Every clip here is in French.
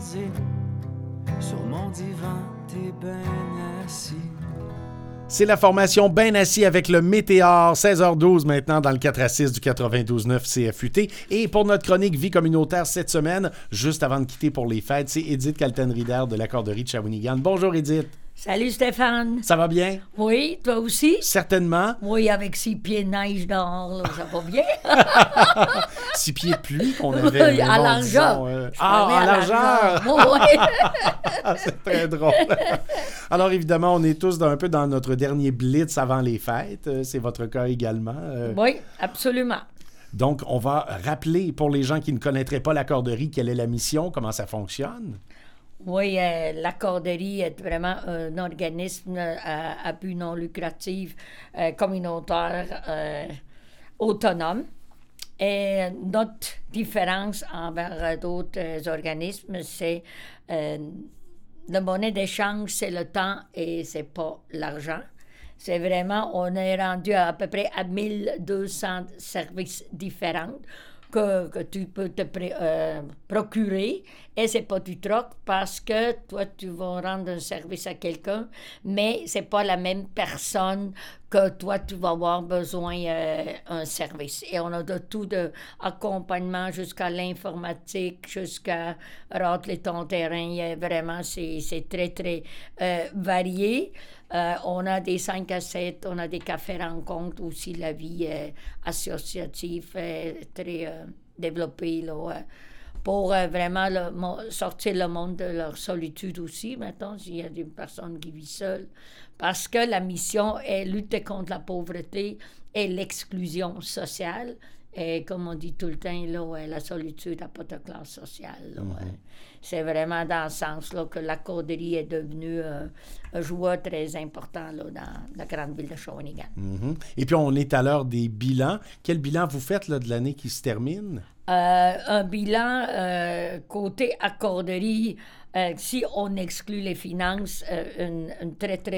jasé. Sur mon divan, t'es ben assis. C'est la formation Ben Assis avec le Météore, 16h12 maintenant dans le 4 à 6 du 92.9 CFUT. Et pour notre chronique Vie communautaire cette semaine, juste avant de quitter pour les fêtes, c'est Édith Calten-Rider de l'accorderie de Shawinigan. Bonjour Édith. Salut Stéphane. Ça va bien? Oui, toi aussi? Certainement. Oui, avec 6 pieds de neige dehors, là, ça va bien. 6 pieds de pluie qu'on avait. Oui, à largeur. À largeur. Oui. C'est très drôle. Alors évidemment, on est tous un peu dans notre dernier blitz avant les fêtes. C'est votre cas également. Oui, absolument. Donc, on va rappeler pour les gens qui ne connaîtraient pas l'accorderie, quelle est la mission, comment ça fonctionne. Oui, l'accorderie est vraiment un organisme à but non lucratif, communautaire, autonome. Et notre différence envers d'autres organismes, c'est la monnaie d'échange, c'est le temps et c'est pas l'argent. C'est vraiment, on est rendu à peu près à 1200 services différents que tu peux te procurer. Et c'est pas du troc parce que toi, tu vas rendre un service à quelqu'un, mais c'est pas la même personne que toi, tu vas avoir besoin d'un service. Et on a de tout, de accompagnement jusqu'à l'informatique, jusqu'à rentrer ton terrain. Vraiment, c'est très, très varié. On a des 5 à 7, on a des cafés-rencontres aussi, la vie associative très développée, là, pour vraiment sortir le monde de leur solitude aussi, maintenant, s'il y a des personnes qui vivent seules. Parce que la mission est lutter contre la pauvreté et l'exclusion sociale. Et comme on dit tout le temps, là, la solitude n'a pas de classe sociale. Là, c'est vraiment dans ce sens là, que l'accorderie est devenue un joueur très important là, dans la grande ville de Shawinigan. Et puis, on est à l'heure des bilans. Quel bilan vous faites là, de l'année qui se termine? Un bilan côté accorderie, si on exclut les finances, une très, très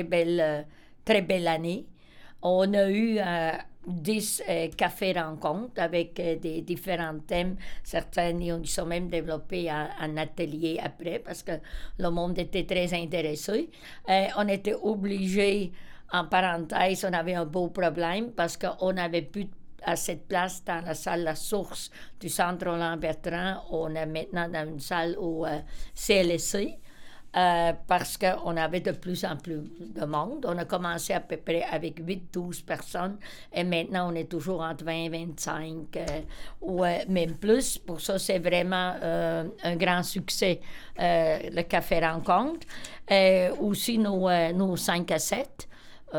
belle année. On a eu 10 cafés-rencontres avec des différents thèmes. Certains, ils sont même développés en atelier après parce que le monde était très intéressé. On était obligés, en parenthèse, on avait un beau problème parce qu'on n'avait plus assez de place dans la salle La Source du Centre Roland-Bertrand. On est maintenant dans une salle au CLSC. Parce qu'on avait de plus en plus de monde. On a commencé à peu près avec 8-12 personnes et maintenant on est toujours entre 20 et 25 ou même plus. Pour ça, c'est vraiment un grand succès, le Café Rencontre. Aussi nos 5 à 7.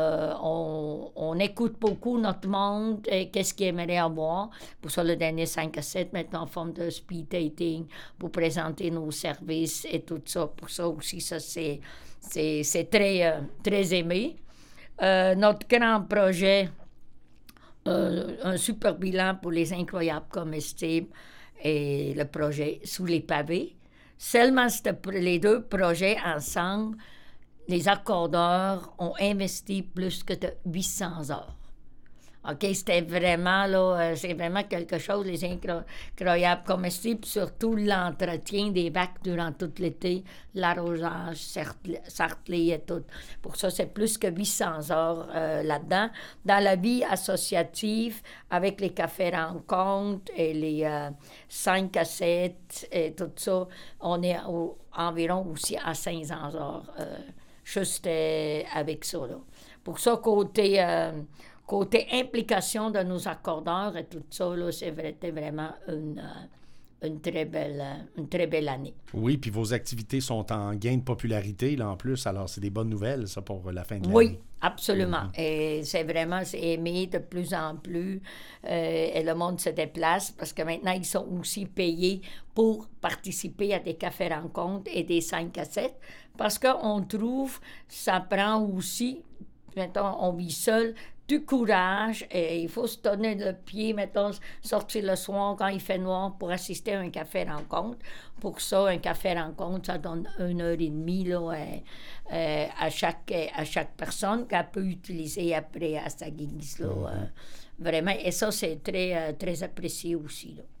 On écoute beaucoup notre monde et qu'est-ce qu'ils aimeraient avoir. Pour ça, le dernier 5 à 7, maintenant en forme de speed dating, pour présenter nos services et tout ça. Pour ça aussi, ça c'est très, très aimé. Notre grand projet, un super bilan pour les incroyables comestibles et le projet Sous les pavés. Seulement les deux projets ensemble, les accordeurs ont investi plus que de 800 heures. OK, c'était vraiment, là, c'est vraiment quelque chose, les incroyables comestibles, surtout l'entretien des vaques durant tout l'été, l'arrosage, sarclé et tout. Pour ça, c'est plus que 800 heures là-dedans. Dans la vie associative, avec les cafés-rencontres et les 5 à 7 et tout ça, on est environ aussi à 500 heures. Juste avec ça, là. Pour ça, côté implication de nos accordeurs et tout ça, là, c'était vraiment une très belle année. Oui, puis vos activités sont en gain de popularité, là, en plus. Alors, c'est des bonnes nouvelles, ça, pour la fin de l'année. Oui, absolument. Et c'est aimé de plus en plus. Et le monde se déplace parce que maintenant, ils sont aussi payés pour participer à des cafés-rencontres et des 5 à 7. Parce qu'on trouve, ça prend aussi, mettons, on vit seul, du courage et il faut se donner le pied, mettons, sortir le soir quand il fait noir pour assister à un café-rencontre. Pour ça, un café-rencontre, ça donne 1h30 là, à chaque personne qu'elle peut utiliser après à sa guise. Là, vraiment, et ça, c'est très, très apprécié aussi. Là.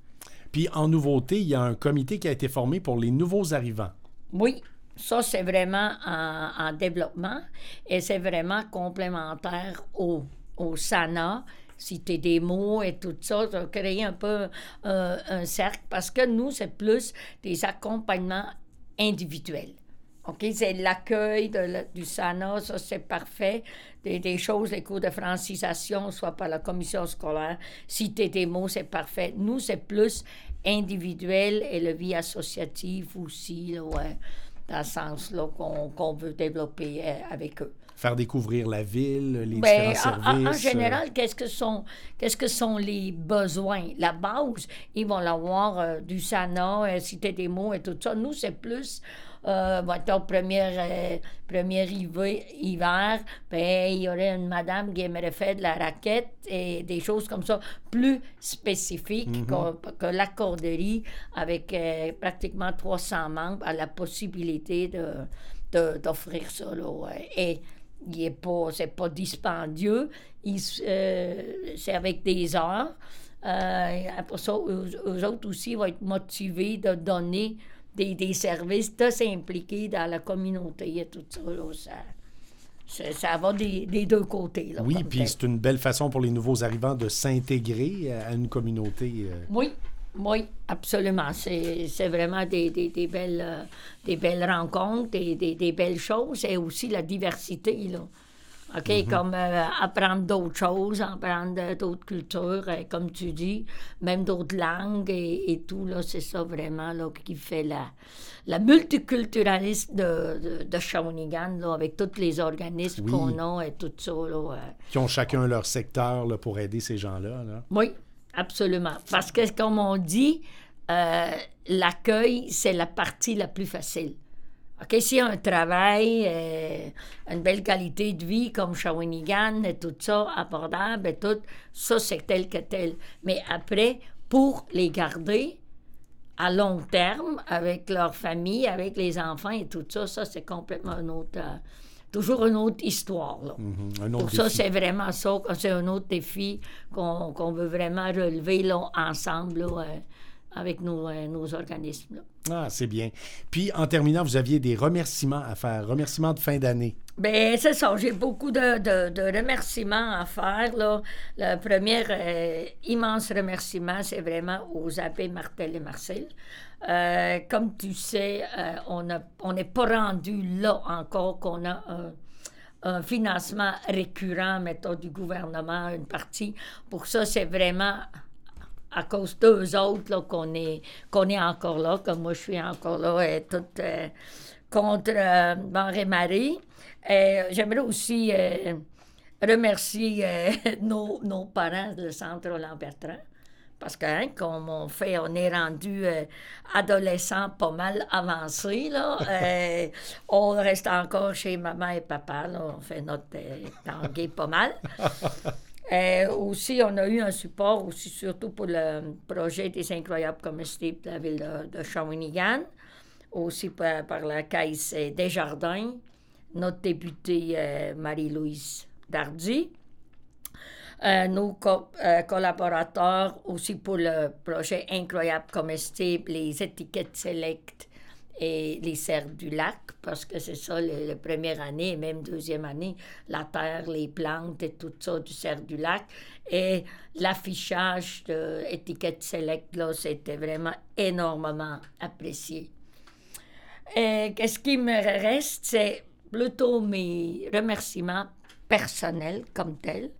Puis en nouveauté, il y a un comité qui a été formé pour les nouveaux arrivants. Oui, ça, c'est vraiment en développement et c'est vraiment complémentaire au SANA, citer des mots et tout ça, ça a créé un peu un cercle parce que nous, c'est plus des accompagnements individuels. OK, c'est l'accueil du SANA, ça c'est parfait. Des choses, les cours de francisation, soit par la commission scolaire, citer des mots, c'est parfait. Nous, c'est plus individuel et la vie associative aussi, là, ouais, dans le sens là, qu'on veut développer avec eux. Faire découvrir la ville, les Bien, différents services. en général, qu'est-ce que sont les besoins? La base, ils vont l'avoir du SANA, citer des mots et tout ça. Nous, c'est plus, mettons, premier hiver, ben, il y aurait une madame qui aimerait faire de la raquette et des choses comme ça, plus spécifiques que l'accorderie, avec pratiquement 300 membres, a la possibilité d'offrir ça, là, ouais. Et c'est pas dispendieux, c'est avec des heures. Après ça, eux autres aussi vont être motivés de donner des services, de s'impliquer dans la communauté et tout ça. Là, ça va des deux côtés. Là, oui, puis c'est une belle façon pour les nouveaux arrivants de s'intégrer à une communauté. Oui, absolument. C'est vraiment des belles rencontres, des belles choses et aussi la diversité, là. OK, comme apprendre d'autres choses, apprendre d'autres cultures, comme tu dis, même d'autres langues et tout, là, c'est ça vraiment là, qui fait la multiculturalisme de Shawinigan, là, avec tous les organismes qu'on a et tout ça. Là, qui ont chacun leur secteur là, pour aider ces gens-là. Là. Oui, absolument. Parce que, comme on dit, l'accueil, c'est la partie la plus facile. OK, s'il y a un travail, une belle qualité de vie comme Shawinigan et tout ça, abordable et tout, ça, c'est tel que tel. Mais après, pour les garder à long terme, avec leur famille, avec les enfants et tout ça, ça, c'est complètement toujours une autre histoire. Là. Un autre pour défi. ça, c'est vraiment ça, c'est un autre défi qu'on veut vraiment relever là, ensemble, là, avec nos organismes. Là. Ah, c'est bien. Puis, en terminant, vous aviez des remerciements à faire, remerciements de fin d'année. Bien, c'est ça. J'ai beaucoup de remerciements à faire. Là. Le premier immense remerciement, c'est vraiment aux abbés Martel et Marcel. Comme tu sais, on n'est pas rendu là encore qu'on a un financement récurrent, mettons, du gouvernement, une partie. Pour ça, c'est vraiment à cause d'eux autres là, qu'on est encore là, comme moi je suis encore là, et toute contre Henri-Marie. J'aimerais aussi remercier nos parents du Centre Roland-Bertrand, parce que, hein, comme on est rendu adolescent pas mal avancé, là. On reste encore chez maman et papa, là. On fait notre tanguay pas mal. Aussi, on a eu un support aussi, surtout pour le projet des incroyables comestibles de la ville de Shawinigan, aussi par la Caisse Desjardins, notre députée Marie-Louise Dardy, nos collaborateurs aussi pour le projet incroyable comestible, les étiquettes Select et les cerfs du lac, parce que c'est ça, la première année et même deuxième année, la terre, les plantes et tout ça du cerf du lac. Et l'affichage de étiquette Select, là, c'était vraiment énormément apprécié. Et qu'est-ce qui me reste, c'est plutôt mes remerciements personnels comme tels.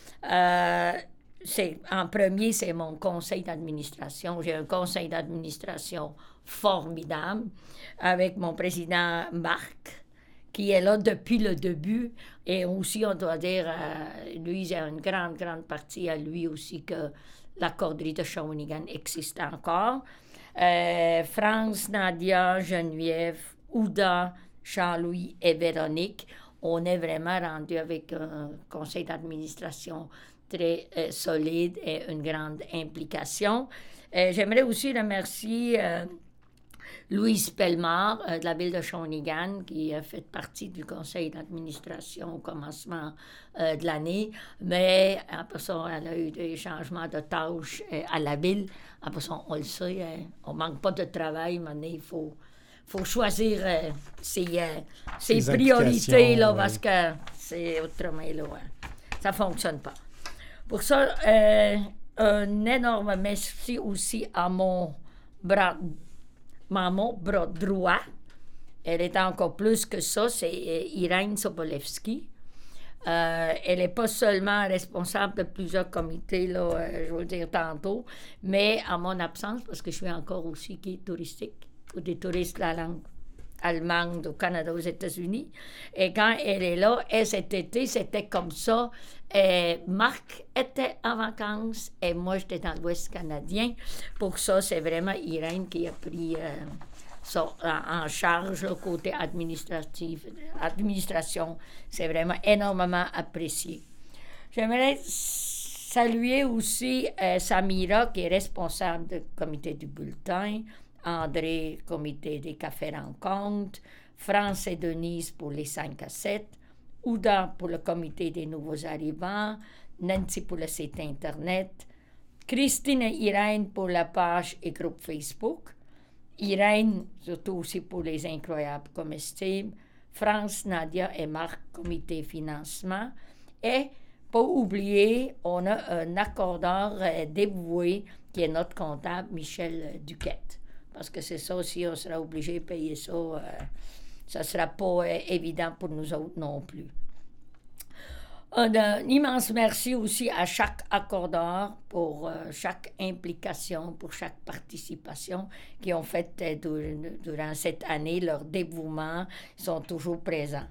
En premier, c'est mon conseil d'administration. J'ai un conseil d'administration formidable avec mon président Marc, qui est là depuis le début. Et aussi, on doit dire, lui, il y a une grande partie à lui aussi que la corderie de Shawinigan existe encore. France, Nadia, Geneviève, Ouda, Jean-Louis et Véronique, on est vraiment rendu avec un conseil d'administration très solide et une grande implication. J'aimerais aussi remercier Louise Pellemard de la ville de Shawinigan, qui a fait partie du conseil d'administration au commencement de l'année. Mais après ça, elle a eu des changements de tâches à la ville. Après ça, on le sait, on ne manque pas de travail, mais il faut choisir ses priorités, là, parce que c'est autrement, là, ça ne fonctionne pas. Pour ça, un énorme merci aussi à mon bras droit. Elle est encore plus que ça, c'est Irène Sobolewski. Elle n'est pas seulement responsable de plusieurs comités, là, je vais le dire tantôt, mais en mon absence, parce que je suis encore aussi guide touristique pour des touristes de la langue allemande au Canada, aux États-Unis. Et quand elle est là, et cet été, c'était comme ça. Marc était en vacances et moi, j'étais dans l'Ouest canadien. Pour ça, c'est vraiment Irène qui a pris ça en charge, le côté administration. C'est vraiment énormément apprécié. J'aimerais saluer aussi Samira, qui est responsable du comité du bulletin, André, comité des cafés rencontres, France et Denise pour les 5 à 7, Ouda pour le comité des nouveaux arrivants, Nancy pour le site Internet, Christine et Irène pour la page et groupe Facebook, Irène surtout aussi pour les incroyables comestibles, France, Nadia et Marc, comité financement, et pas oublier, on a un accordeur dévoué qui est notre comptable, Michel Duquette. Parce que c'est ça aussi, on sera obligé de payer ça. Ça ne sera pas évident pour nous autres non plus. Un immense merci aussi à chaque accordeur pour chaque implication, pour chaque participation qui ont fait durant cette année. Leur dévouement, ils sont toujours présents.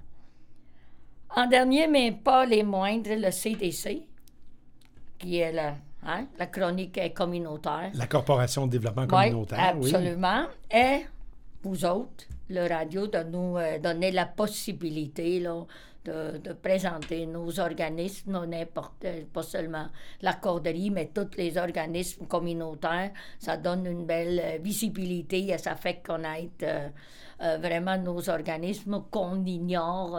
En dernier, mais pas les moindres, le CDC, qui est la chronique communautaire. La Corporation de développement communautaire, oui. Absolument. Et vous autres, le radio, de nous donner la possibilité là, de présenter nos organismes, pas seulement la corderie, mais tous les organismes communautaires. Ça donne une belle visibilité et ça fait connaître vraiment nos organismes qu'on ignore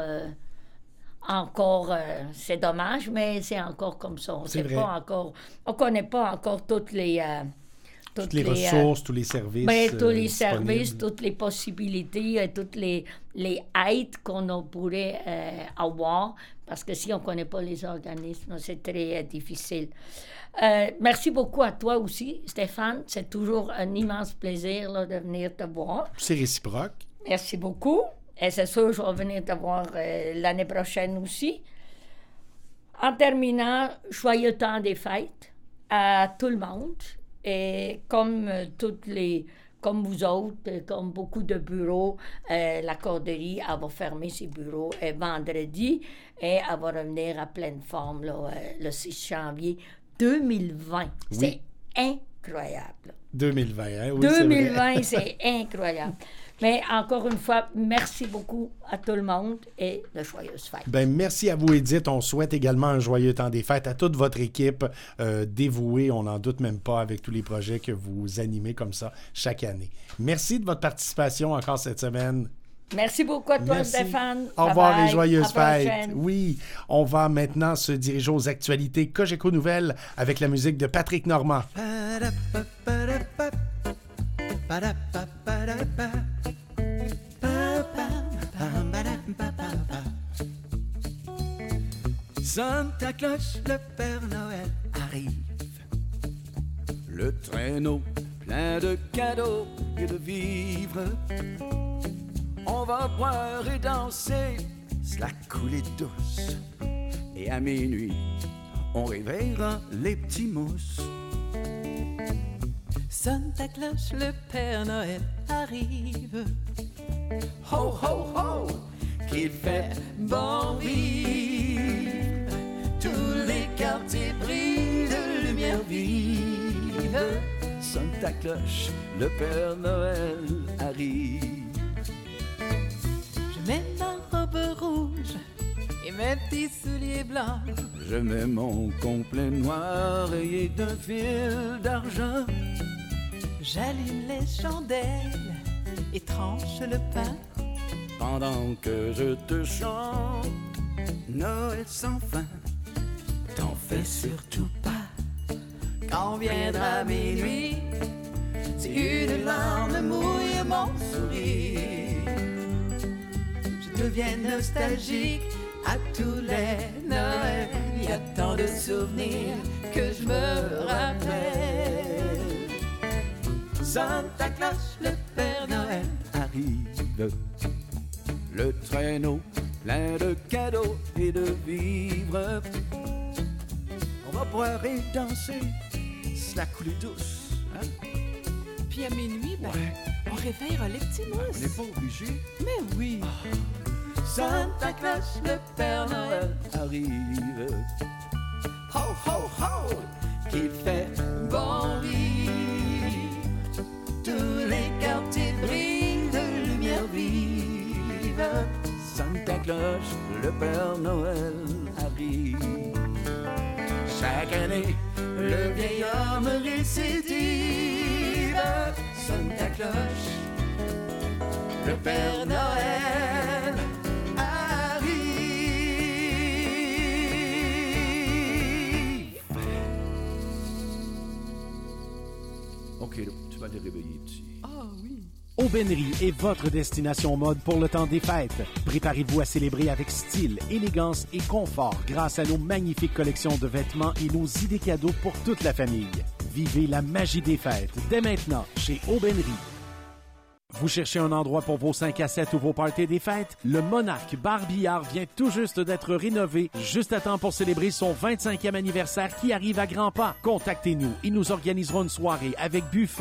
encore. C'est dommage, mais c'est encore comme ça. On ne connaît pas encore toutes les ressources, tous les services. Tous les services, toutes les possibilités, toutes les aides qu'on pourrait avoir, parce que si on ne connaît pas les organismes, c'est très difficile. Merci beaucoup à toi aussi, Stéphane. C'est toujours un immense plaisir là, de venir te voir. C'est réciproque. Merci beaucoup. Et c'est sûr, je vais venir te voir l'année prochaine aussi. En terminant, joyeux temps des fêtes à tout le monde. Et comme vous autres, comme beaucoup de bureaux, la corderie, elle va fermer ses bureaux vendredi et elle va revenir à pleine forme là, le 6 janvier 2020. Oui. C'est incroyable. 2020, hein? Oui, 2020, c'est incroyable. Mais encore une fois, merci beaucoup à tout le monde et de joyeuses fêtes. Bien, merci à vous, Édith. On souhaite également un joyeux temps des fêtes à toute votre équipe dévouée, on n'en doute même pas, avec tous les projets que vous animez comme ça chaque année. Merci de votre participation encore cette semaine. Merci beaucoup à toi, Stéphane. Au revoir et joyeuses fêtes. Oui, on va maintenant se diriger aux actualités Cogeco Nouvelles avec la musique de Patrick Normand. Santa Claus, le Père Noël arrive. Le traîneau plein de cadeaux et de vivres. On va boire et danser, la coulée douce. Et à minuit, on réveillera les petits mousses. Santa Claus, le Père Noël arrive. Ho, ho, ho, qu'il fait bon vivre. Tous les quartiers brillent de lumière vive. Santa Claus, le Père Noël arrive. Je mets ma robe rouge et mes petits souliers blancs. Je mets mon complet noir rayé d'un fil d'argent. J'allume les chandelles et tranche le pain. Pendant que je te chante Noël sans fin. T'en fais surtout pas. Quand viendra minuit, si une larme mouille mon sourire, je deviens nostalgique à tous les Noëls. Il y a tant de souvenirs que je me rappelle. Santa Claus, le Père Noël arrive. Le traîneau plein de cadeaux et de vivres. On va boire et danser, c'est la coulée douce. Hein? Puis à minuit, ben, Ouais. on réveillera les petits On mousses. n'est pas obligé. Mais oui. Santa Claus, le Père Noël arrive. Ho, ho, ho, qu'il fait bon vivre. Tous les quartiers brillent de lumière vive. Santa Claus, le Père Noël arrive. Chaque année, le vieil homme récidive. Santa Claus, le Père Noël arrive. Ok, là, tu vas les réveiller, petit. Ah oui. Aubainerie est votre destination mode pour le temps des fêtes. Préparez-vous à célébrer avec style, élégance et confort grâce à nos magnifiques collections de vêtements et nos idées cadeaux pour toute la famille. Vivez la magie des fêtes dès maintenant chez Aubainerie. Vous cherchez un endroit pour vos 5 à 7 ou vos parties des fêtes? Le Monarque Bar Billard vient tout juste d'être rénové, juste à temps pour célébrer son 25e anniversaire qui arrive à grands pas. Contactez-nous et nous organiserons une soirée avec buffet,